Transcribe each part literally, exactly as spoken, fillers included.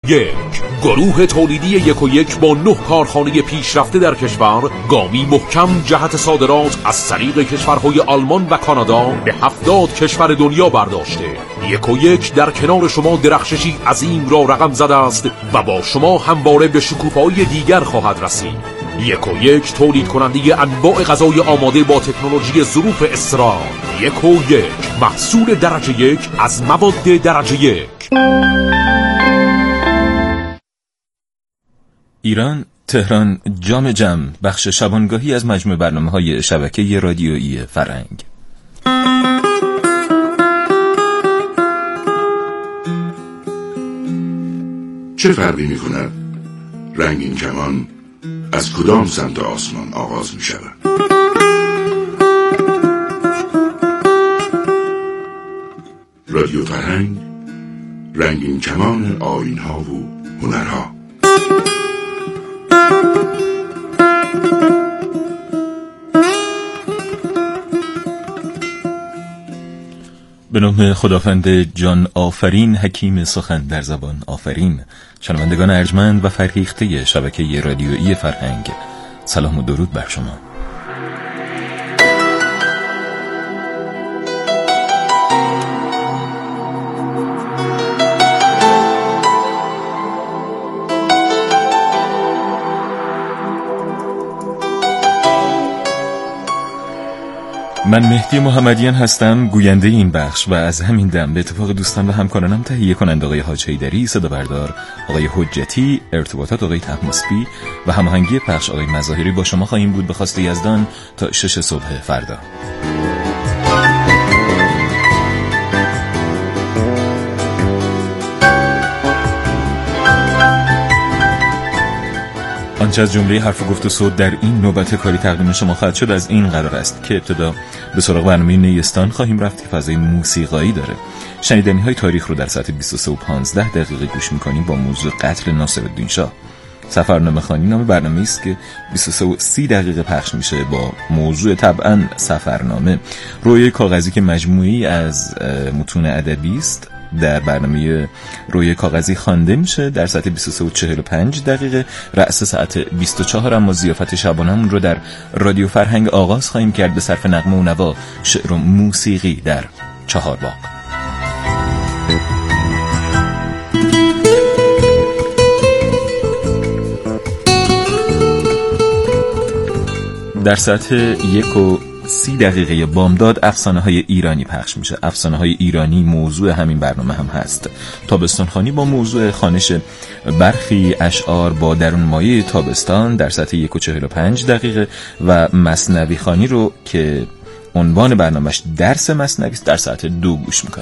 یک. گروه تولیدی یک و یک با نه کارخانه پیشرفته در کشور گامی محکم جهت صادرات از طریق کشورهای آلمان و کانادا به هفتاد کشور دنیا برداشته. یک و یک در کنار شما درخششی عظیم را رقم زده است و با شما همواره به شکوفایی دیگر خواهد رسید. یک و یک تولید کننده انواع غذای آماده با تکنولوژی ظروف اسرار. یک و یک محصول درجه یک از مواد درجه یک. ایران، تهران، جام جم، بخش شبانگاهی از مجموع برنامه‌های شبکه رادیویی فرهنگ. چه فرقی می‌کند رنگین کمان از کدام سمت آسمان آغاز می‌شود؟ رادیو فرهنگ، رنگین کمان آیین‌ها و هنرها. به نام خداوند جان آفرین، حکیم سخن در زبان آفرین. شنوندگان ارجمند و فرهیخته شبکه رادیویی فرهنگ، سلام و درود بر شما. من مهدی محمدیان هستم، گوینده این بخش، و از همین دم به اتفاق دوستان و همکارانم تهیه کننده آقای حاج حیدری، صدا بردار آقای حجتی، ارتباطات آقای طهماسبی و هماهنگی پخش آقای مظاهری با شما خواهیم بود به خواست یزدان تا شش صبح فردا. آنچه از جمله حرف گفت و صوت در این نوبت کاری تقدیم شما خواهد شد از این قرار است که ابتدا به سراغ برنامه نیستان خواهیم رفت که فضای موسیقایی داره. شنیدنی های تاریخ رو در ساعت بیست و سه و پانزده دقیقه گوش میکنیم با موضوع قتل ناصرالدین شاه. سفرنامه خوانی نام برنامه است که بیست و سه و سی دقیقه پخش میشه با موضوع طبعا سفرنامه. رویای کاغذی که مجموعی از متون ادبی است در برنامه روی کاغذی خوانده میشه در ساعت بیست و سه و چهل و پنج دقیقه. رأس ساعت بیست و چهار اما ضیافت شبانه‌مون رو در رادیو فرهنگ آغاز خواهیم کرد به صرف نغمه و نوا، شعر و موسیقی در چهارباغ. در ساعت یک و سی دقیقه بامداد افسانه های ایرانی پخش میشه. افسانه های ایرانی موضوع همین برنامه هم هست. تابستان خوانی با موضوع خوانش برخی اشعار با درون مایه تابستان در ساعت یک و چهل و پنج دقیقه و مثنوی خوانی رو که عنوان برنامهش درس مثنوی است در ساعت دو گوش میکنیم.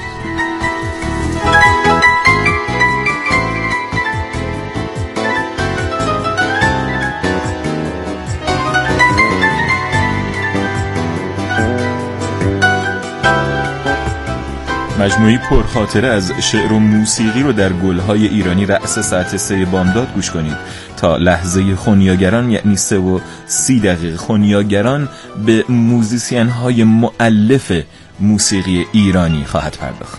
مجموعی پرخاطره از شعر و موسیقی رو در گلهای ایرانی رأس ساعت سه بامداد گوش کنید. تا لحظه خونیاگران یعنی سه و سی دقیقه خونیاگران به موزیسین های مؤلف موسیقی ایرانی خواهد پرداخت.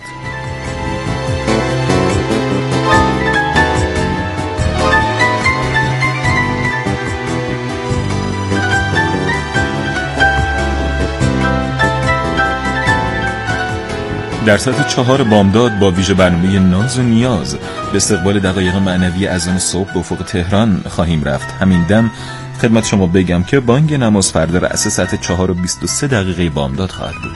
در ساعت چهار بامداد با ویژه برنامه ناز و نیاز به استقبال دقایق معنوی اذان صبح به افق تهران خواهیم رفت. همین دم خدمت شما بگم که بانگ نماز فردا رأس ساعت چهار و بیست و سه دقیقه بامداد خواهد بود.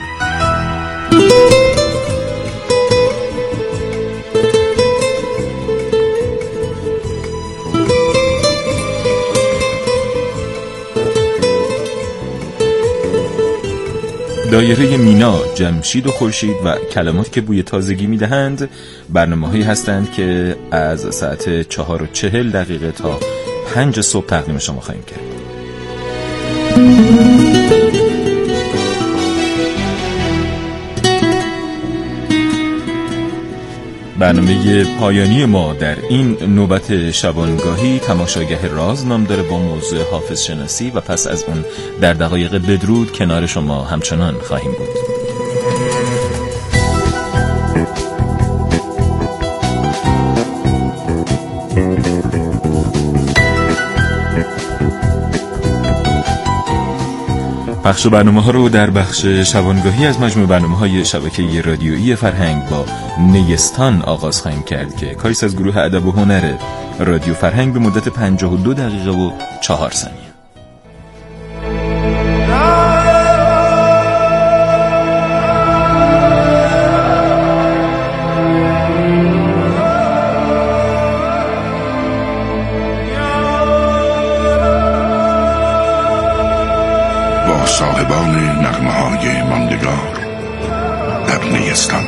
دایره مینا، جمشید و خورشید و کلمات که بوی تازگی میدهند برنامه‌هایی هستند که از ساعت چهار و چهل دقیقه تا پنج صبح تقدیم شما خواهیم کرد. برنامه پایانی ما در این نوبت شبانگاهی تماشاگه راز نام داره با موضوع حافظ شناسی و پس از اون در دقایق بدرود کنار شما همچنان خواهیم بود. پخش برنامه ها رو در بخش شبانگاهی از مجموع برنامه های شبکه رادیویی فرهنگ با نیستان آغاز خواهیم کرد که کاریست از گروه ادب و هنر رادیو فرهنگ به مدت پنجاه و دو دقیقه و چهار ثانیه. صاحبان نغمه های ماندگار در نیستان.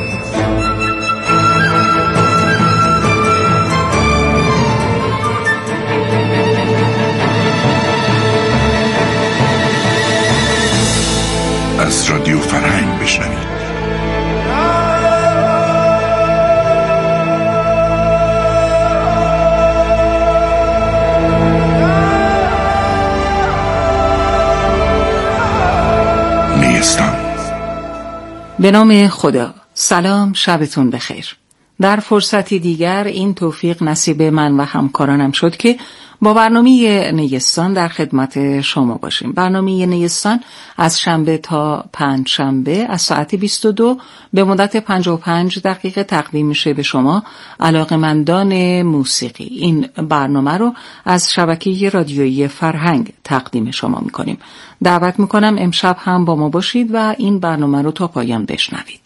از رادیو فرهنگ بشنوید. به نام خدا. سلام، شبتون بخیر. در فرصتی دیگر این توفیق نصیب من و همکارانم شد که با برنامه نیستان در خدمت شما باشیم. برنامه نیستان از شنبه تا پنج شنبه از ساعت بیست و دو به مدت پنجاه و پنج دقیقه تقدیم میشه به شما علاقه‌مندان موسیقی. این برنامه رو از شبکه رادیویی فرهنگ تقدیم شما میکنیم. دعوت میکنم امشب هم با ما باشید و این برنامه رو تا پایان بشنوید.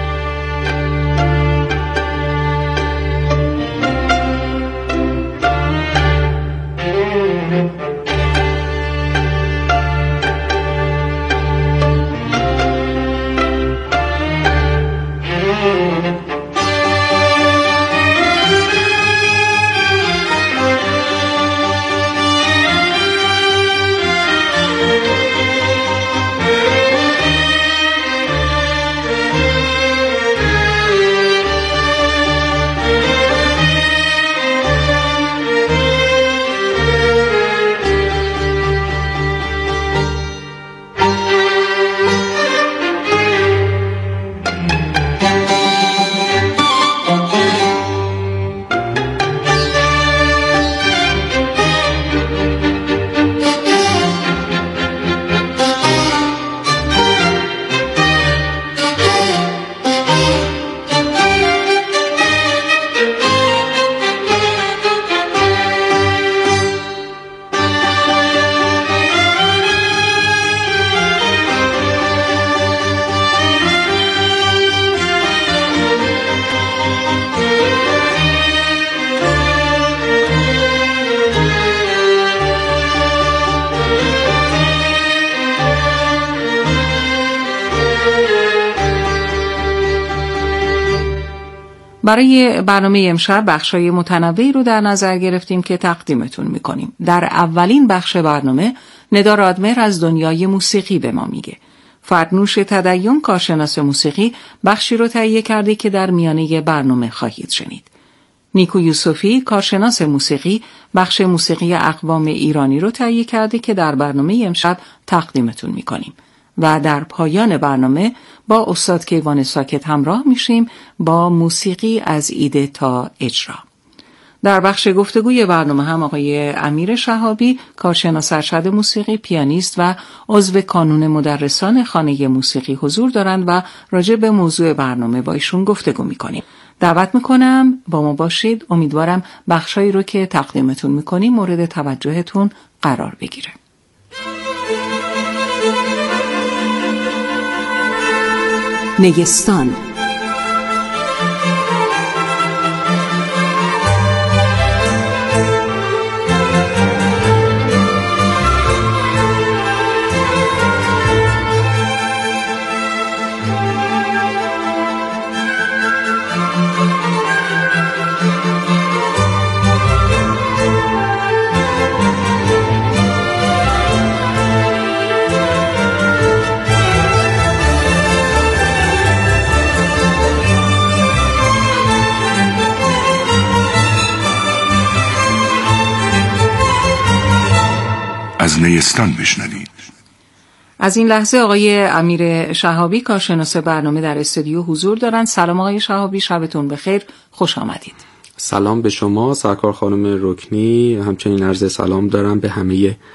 برای برنامه امشب بخشای متنوعی رو در نظر گرفتیم که تقدیمتون میکنیم. در اولین بخش برنامه ندا رادمر از دنیای موسیقی به ما میگه. فرنوش تدین کارشناس موسیقی بخشی رو تهیه کرده که در میانه برنامه خواهید شنید. نیکو یوسفی کارشناس موسیقی بخش موسیقی اقوام ایرانی رو تهیه کرده که در برنامه امشب تقدیمتون میکنیم. و در پایان برنامه با استاد کیوان ساکت همراه میشیم با موسیقی از ایده تا اجرا. در بخش گفتگوی برنامه هم آقای امیر شهابی کارشناس ارشد موسیقی، پیانیست و عضو کانون مدرسان خانه موسیقی حضور دارند و راجع به موضوع برنامه با ایشون گفتگو میکنیم. دعوت میکنم با ما باشید. امیدوارم بخشایی رو که تقدیمتون میکنیم مورد توجهتون قرار بگیره. نیستان. از نیستان بشنوید. از این لحظه آقای امیر شهابی کارشناس برنامه در استودیو حضور دارند. سلام آقای شهابی، شبتون بخیر، خوش آمدید. سلام به شما سرکار خانم رکنی، همچنین عرض سلام دارم به همه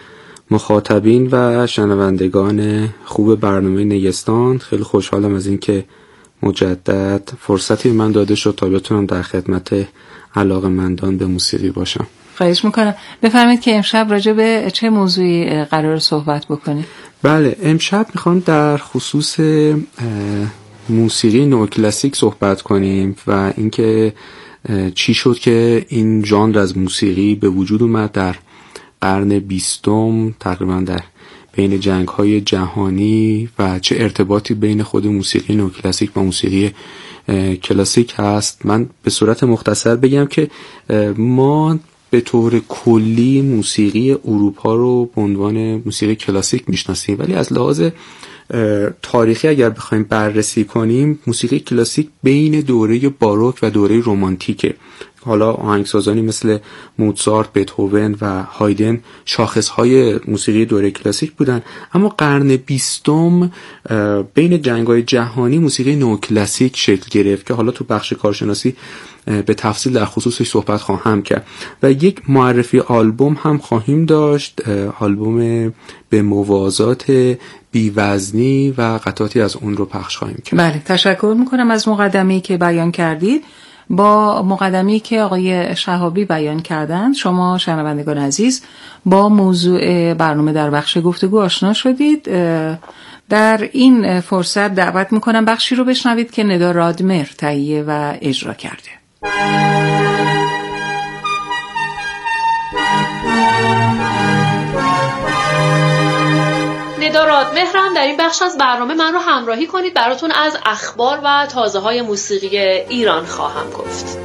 مخاطبین و شنوندگان خوب برنامه نیستان. خیلی خوشحالم از این که مجدد فرصتی من داده شد تا بتونم در خدمت علاقه‌مندان به موسیقی باشم. خواهش میکنم. بفرمایید که امشب راجع به چه موضوعی قرار صحبت بکنید؟ بله، امشب میخوام در خصوص موسیقی نوکلاسیک صحبت کنیم و اینکه چی شد که این ژانر از موسیقی به وجود اومد در قرن بیستم، تقریبا در بین جنگ‌های جهانی، و چه ارتباطی بین خود موسیقی نوکلاسیک و موسیقی کلاسیک هست. من به صورت مختصر بگم که ما به طور کلی موسیقی اروپا رو به عنوان موسیقی کلاسیک میشناسیم، ولی از لحاظ تاریخی اگر بخوایم بررسی کنیم، موسیقی کلاسیک بین دوره باروک و دوره رمانتیکه. حالا آهنگسازانی مثل موزارت، بتهوون و هایدن شاخصهای موسیقی دوره کلاسیک بودن، اما قرن بیستم بین جنگ‌های جهانی موسیقی نوکلاسیک شکل گرفت که حالا تو بخش کارشناسی به تفصیل در خصوصش صحبت خواهم کرد و یک معرفی آلبوم هم خواهیم داشت، آلبوم به موازات بی‌وزنی و قطعاتی از اون رو پخش خواهیم کرد. بله، تشکر میکنم از مقدمه‌ای که بیان کردید. با مقدمه‌ای که آقای شهابی بیان کردند، شما شنوندگان عزیز با موضوع برنامه در بخش گفتگو آشنا شدید. در این فرصت دعوت میکنم بخشی رو بشنوید که ندا رادمر تهیه و اجرا کرده. ندا رادمهرم در این بخش از برنامه من رو همراهی کنید. براتون از اخبار و تازه‌های موسیقی ایران خواهم گفت.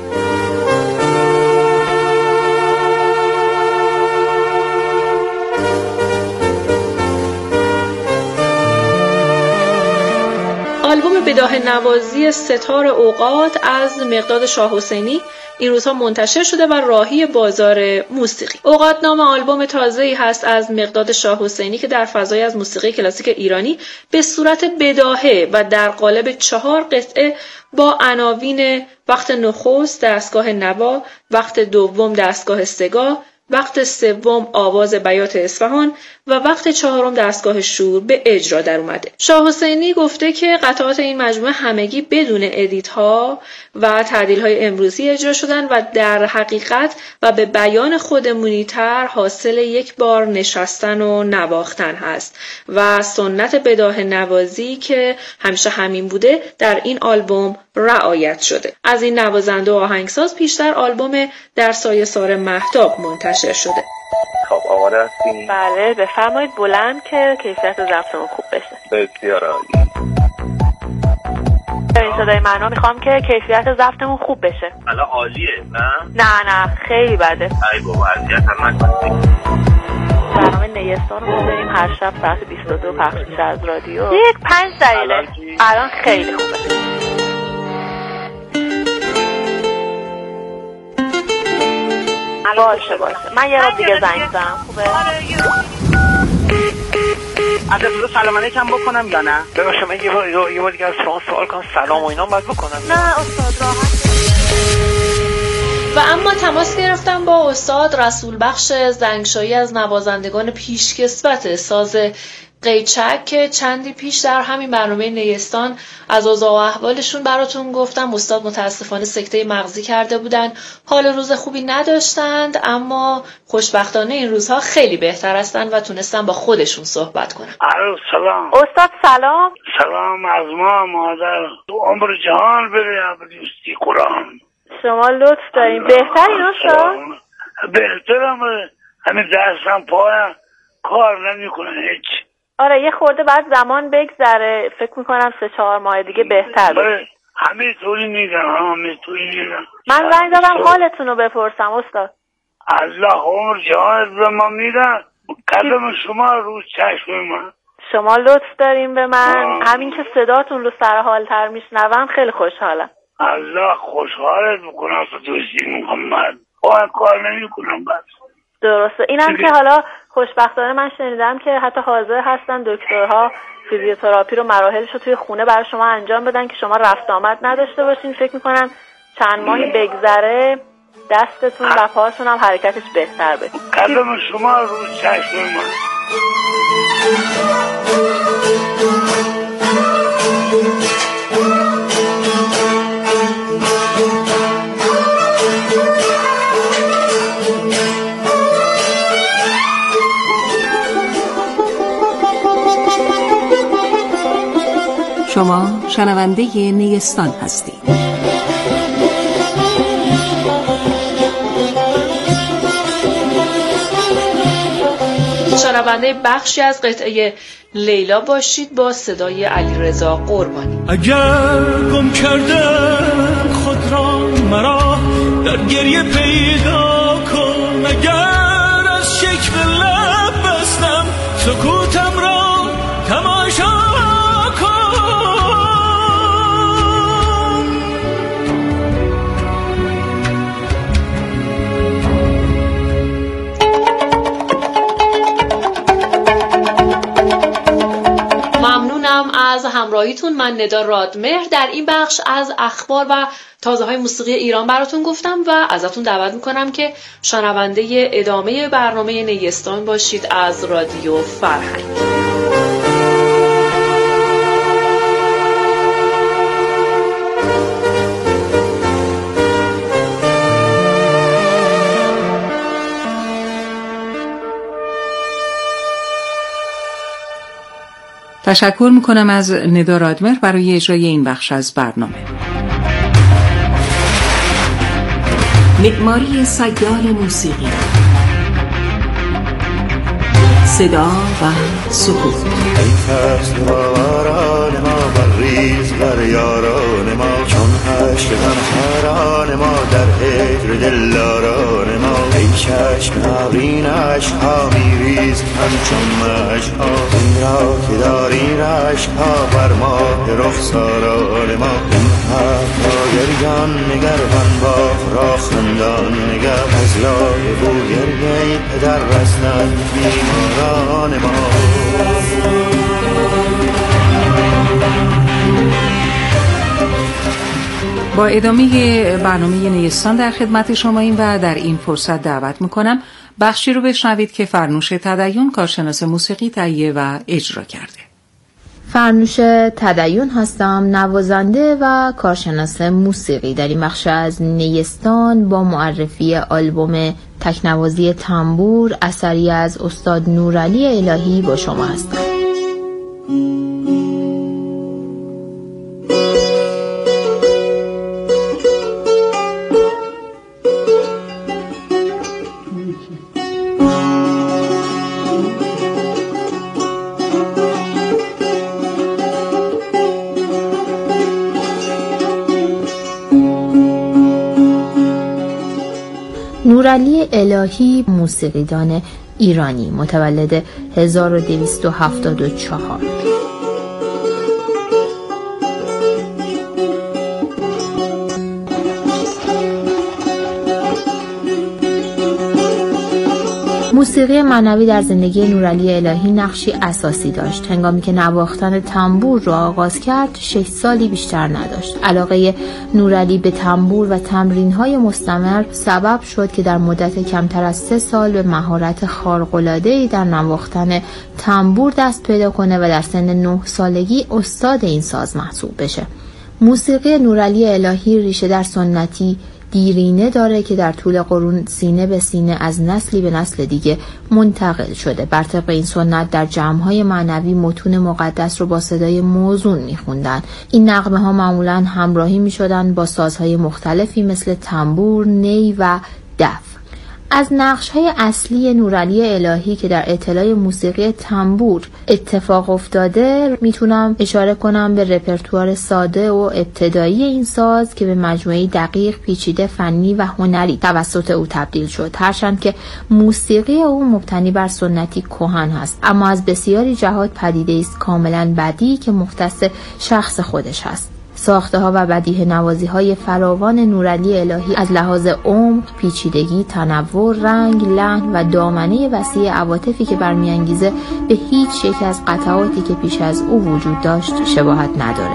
آلبوم بداهه نوازی ستار اوقات از مقداد شاه حسینی این روزها منتشر شده و راهی بازار موسیقی. اوقات نام آلبوم تازه‌ای هست از مقداد شاه حسینی که در فضای از موسیقی کلاسیک ایرانی به صورت بداهه و در قالب چهار قطعه با عناوین وقت نخست دستگاه نوا، وقت دوم دستگاه سگاه، وقت سوم آواز بیات اصفهان و وقت چهارم دستگاه شور به اجرا در اومده. شاه حسینی گفته که قطعات این مجموعه همگی بدون ادیت ها و تعدیل های امروزی اجرا شدن و در حقیقت و به بیان خودمونی تر حاصل یک بار نشستن و نواختن هست و سنت بداهه نوازی که همیشه همین بوده در این آلبوم رعایت شده. از این نوازنده و آهنگساز پیشتر آلبوم در سایه سار مهتاب منتشر شده. خب آماده هستین؟ بله، بفرمایید بلند که کیفیت ضبطمون خوب بشه. بسیار عالی. این صدای منو میخوام که کیفیت ضبطمون خوب بشه. الان عالیه، نه؟ نه نه خیلی بده. ای بابا اذیت هم نکنید. برنامه نیستان رو ما بریم هر شب ساعت بیست و دو پخش میشه از رادیو. یک پنج دقیقه. الان خیلی خوبه. باشه باشه من یه رو دیگه زنگ زنم. خوبه؟ از ابتدا سلام علیکم بکنم یا نه؟ ببخشید من یه بار یه بار دیگه از شما سوال کنم سلام و اینا باید بکنم؟ نه استاد راحت. و اما تماس گرفتم با استاد رسول بخش زنگشایی از نوازندگان پیشکسوت ساز قیچک که چندی پیش در همین برنامه نیستان از اوضاع و احوالشون براتون گفتم. استاد متاسفانه سکته مغزی کرده بودن، حال روز خوبی نداشتند، اما خوشبختانه این روزها خیلی بهتر هستن و تونستن با خودشون صحبت کنن. الو سلام. استاد سلام. سلام از ما مادر عمر جهان بره عبدالستی قرآن. شما لطف دارین. بهترین استاد؟ بهترم. همین دستم پایم کار نمیکنه هیچ. آره یه خورده بعد زمان بگذره، فکر میکنم سه چهار ماه دیگه بهتر بشه. همه طوری میگن همه طوری میگن. من زنگ زدم حالتون رو بپرسم استاد. الله عمر جهان به ما میدن، قدم شما رو چشم من. شما لطف دارین به من. همین که صداتون رو سر حالتر میشنوم خیلی خوشحالم. الله خوشحالت بکنم دوستی محمد. آن کار نمی کنم بس. درسته. اینم که حالا خوشبختانه من شنیدم که حتی حاضر هستن دکترها فیزیوتراپی رو مراحلش رو توی خونه برای شما انجام بدن که شما رفت آمد نداشته باشین. فکر میکنم چند ماهی بگذره دستتون و پاتون هم حرکتش بهتر بشه. قدم شما رو چشم من. شما شنونده نیستان هستید. شنونده بخشی از قطعه لیلا باشید با صدای علیرضا قربانی. اگر گم کردم خود را مرا در گریه پیدا کن، اگر از شکوه لب بستم سکوتم را تماشا از همراهیتون. من ندا رادمهر در این بخش از اخبار و تازه های موسیقی ایران براتون گفتم و ازتون دعوت میکنم که شنونده ادامه برنامه نیستان باشید از رادیو فرهنگ. تشکر میکنم از ندا رادمهر برای اجرای این بخش از برنامه. معماری سیال موسیقی، صدا و سکوت. ای فصل باران ما بریز بر یاران ما، چون حشر غمخواران ما در هجر دلداران ما. ای چشم ابرین عشقها میریز همچون مشکها، این را که داری رشکها بر ماه رخساران ما. این حرف را گریان نگر بنباف را خندان نگر، از لای بو گریه پدر رسند بیماران ما. با ادامه برنامه نیستان در خدمت شماییم و در این فرصت دعوت میکنم بخشی رو بشنوید که فرنوش تدین کارشناس موسیقی تهیه و اجرا کرده. فرنوش تدین هستم، نوازنده و کارشناس موسیقی. در این بخش از نیستان با معرفی آلبوم تکنوازی تنبور اثری از استاد نورعلی الهی با شما هستم. نورعلی الهی موسیقیدان ایرانی، متولد هزار و دویست و هفتاد و چهار. موسیقی معنوی در زندگی نورعلی الهی نقشی اساسی داشت. هنگامی که نواختن تنبور را آغاز کرد، شش سالی بیشتر نداشت. علاقه نورعلی به تنبور و تمرین‌های مستمر سبب شد که در مدت کمتر از سه سال به مهارت خارق‌العاده‌ای در نواختن تنبور دست پیدا کنه و در سن نه سالگی استاد این ساز محسوب بشه. موسیقی نورعلی الهی ریشه در سنتی دیرینه داره که در طول قرون سینه به سینه از نسلی به نسل دیگه منتقل شده. بر طبق این سنت در جمع‌های معنوی متون مقدس رو با صدای موزون می‌خوندن. این نغمه ها معمولاً همراهی می‌شدن با سازهای مختلفی مثل تنبور، نی و دف. از نقش‌های اصلی نورعلی الهی که در اطلاع موسیقی تنبور اتفاق افتاده میتونم اشاره کنم به رپرتوار ساده و ابتدایی این ساز که به مجموعه دقیق، پیچیده، فنی و هنری توسط او تبدیل شد. هرچند که موسیقی او مبتنی بر سنتی کهن هست، اما از بسیاری جهات پدیده است کاملا بدیعی که مختص شخص خودش هست. ساخته ها و بدیهه نوازی های فراوان نورعلی الهی از لحاظ عمق، پیچیدگی، تنوع، رنگ، لحن و دامنه وسیع عواطفی که برمیانگیزه به هیچ یک از قطعاتی که پیش از او وجود داشت شباهت نداره.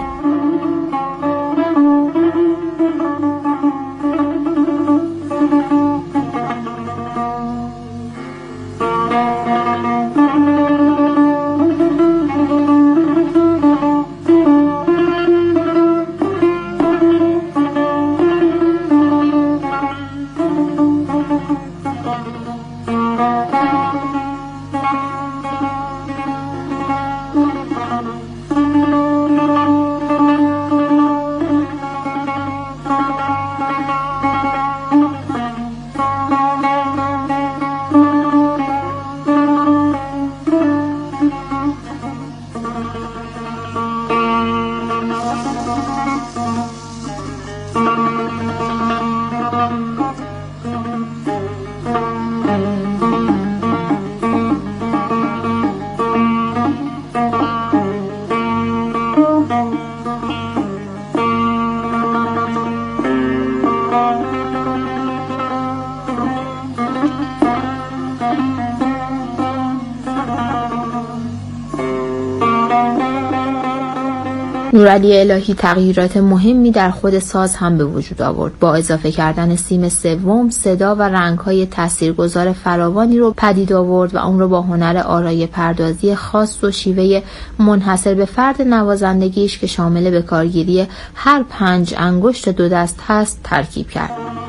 نورعلی الهی تغییرات مهمی در خود ساز هم به وجود آورد. با اضافه کردن سیم سوم، صدا و رنگ‌های تاثیرگذار فراوانی رو پدید آورد و اون رو با هنر آرای پردازی خاص و شیوه منحصر به فرد نوازندگیش که شامل به کارگیری هر پنج انگشت دو دست هست ترکیب کرد.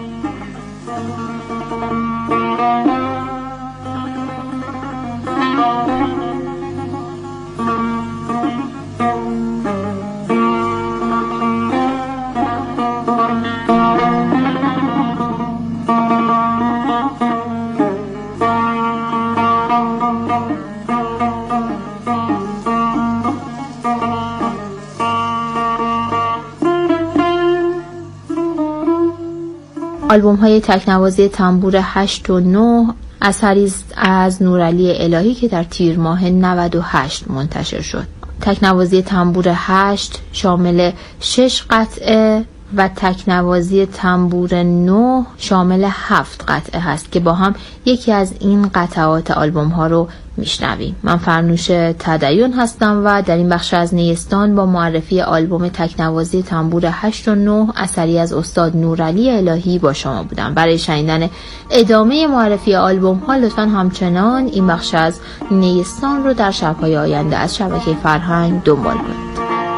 آلبوم های تکنوازی تنبور هشت و نه اثری از نورعلی الهی که در تیر ماه نود و هشت منتشر شد. تکنوازی تنبور هشت شامل شش قطعه و تکنوازی تنبور نه شامل هفت قطعه هست که با هم یکی از این قطعات آلبوم ها رو میشنویم. من فرنوش تدین هستم و در این بخش از نیستان با معرفی آلبوم تکنوازی تنبور هشت و نه اثری از استاد نورعلی الهی با شما بودم. برای شنیدن ادامه معرفی آلبوم ها لطفاً همچنان این بخش از نیستان رو در شب‌های آینده از شبکه فرهنگ دنبال کنید.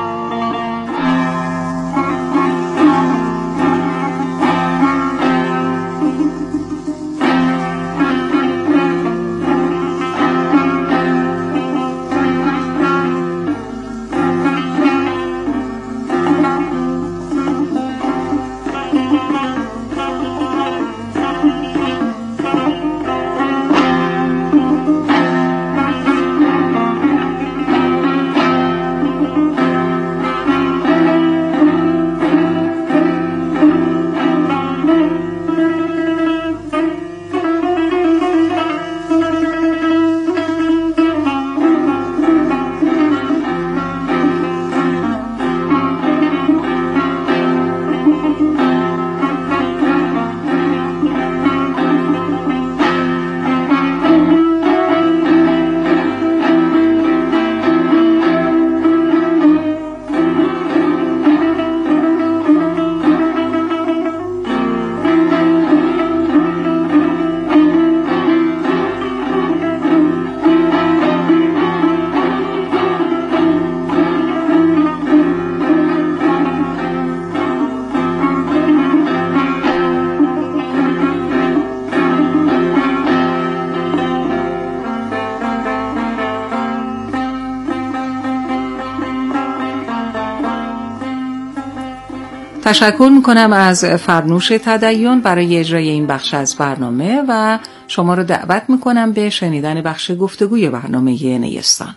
تشکر میکنم از فرنوش تدین برای اجرای این بخش از برنامه و شما رو دعوت میکنم به شنیدن بخش گفتگوی برنامه نیستان.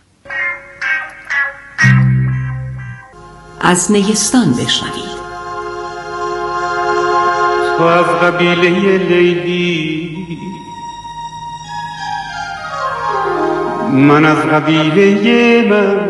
از نیستان بشنوید. تو از قبیله لیلی، من از قبیله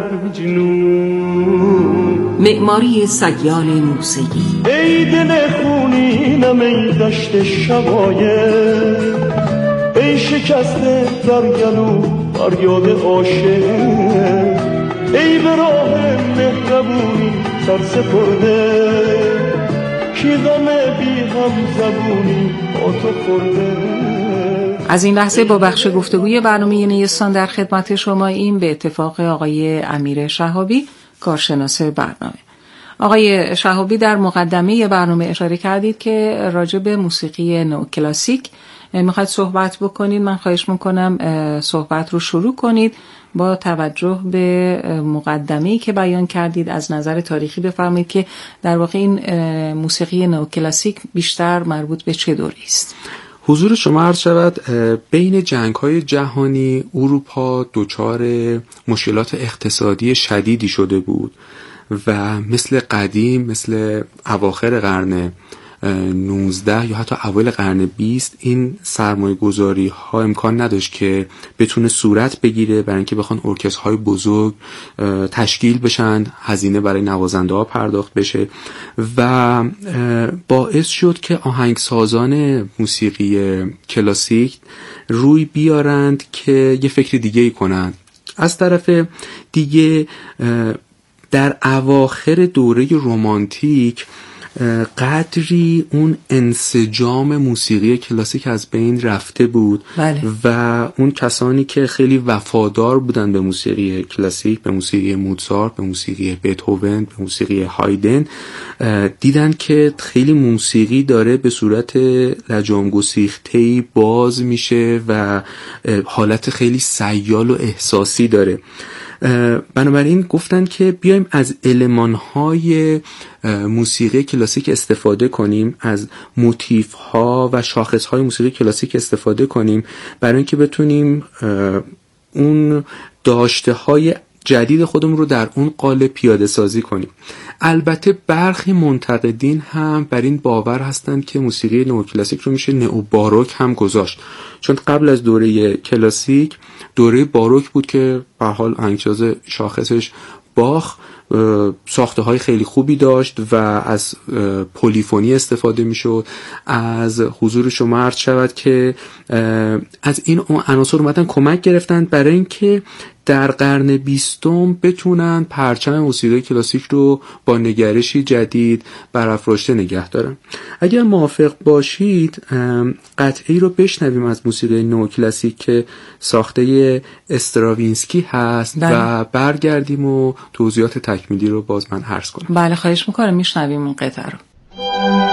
مجنون. معماری سیال موسیقی. ای دل خونینم، ای دشت شبایه، ای شکسته در گلو فریاد عاشق، ای به راه مهربونی سر سپرده، کی غم بی هم زبونی با تو خورده. از این لحظه با بخش گفتگوی برنامه نیستان در خدمت شما این به اتفاق آقای امیر شهابی، کارشناس برنامه. آقای شهابی در مقدمه برنامه اشاره کردید که راجع به موسیقی نو کلاسیک میخواید صحبت بکنید. من خواهش میکنم صحبت رو شروع کنید با توجه به مقدمه‌ای که بیان کردید از نظر تاریخی بفرمایید که در واقع این موسیقی نو کلاسیک بیشتر مربوط به چه دوری است؟ حضور شما عرض شود بین جنگ‌های جهانی اروپا دچار مشکلات اقتصادی شدیدی شده بود و مثل قدیم، مثل اواخر قرن نوزده یا حتی اوایل قرن بیست این سرمایه گذاری ها امکان نداشت که بتونه صورت بگیره برای اینکه بخوان ارکسترهای بزرگ تشکیل بشن، هزینه برای نوازنده ها پرداخت بشه و باعث شد که آهنگسازان موسیقی کلاسیک روی بیارند که یه فکر دیگه ای کنند. از طرف دیگه در اواخر دوره رمانتیک قدری اون انسجام موسیقی کلاسیک از بین رفته بود. بله. و اون کسانی که خیلی وفادار بودن به موسیقی کلاسیک، به موسیقی موزارت، به موسیقی بتهوون، به موسیقی هایدن، دیدن که خیلی موسیقی داره به صورت لجام گسیخته‌ای باز میشه و حالت خیلی سیال و احساسی داره. بنابراین گفتن که بیایم از المان‌های موسیقی کلاسیک استفاده کنیم، از موتیف‌ها و شاخص‌های موسیقی کلاسیک استفاده کنیم برای اینکه بتونیم اون داشته‌های جدید خودمون رو در اون قالب پیاده سازی کنیم. البته برخی منتقدین هم بر این باور هستند که موسیقی نو کلاسیک رو میشه نئو باروک هم گذاشت، چون قبل از دوره کلاسیک دوره باروک بود که به هر حال آهنگساز شاخصش باخ ساخته های خیلی خوبی داشت و از پلیفونی استفاده میشد. از حضور شما عرض شود که از این عناصر اومدن کمک گرفتن برای اینکه در قرن بیستم بتونن پرچم موسیقی کلاسیک رو با نگرشی جدید برافراشته نگه دارن. اگر موافق باشید قطعی رو بشنویم از موسیقی نو کلاسیک که ساخته استراوینسکی هست. بله. و برگردیم و توضیحات تکمیلی رو باز من عرض کنم. بله خواهش میکنم، میشنویم اون قطعه رو.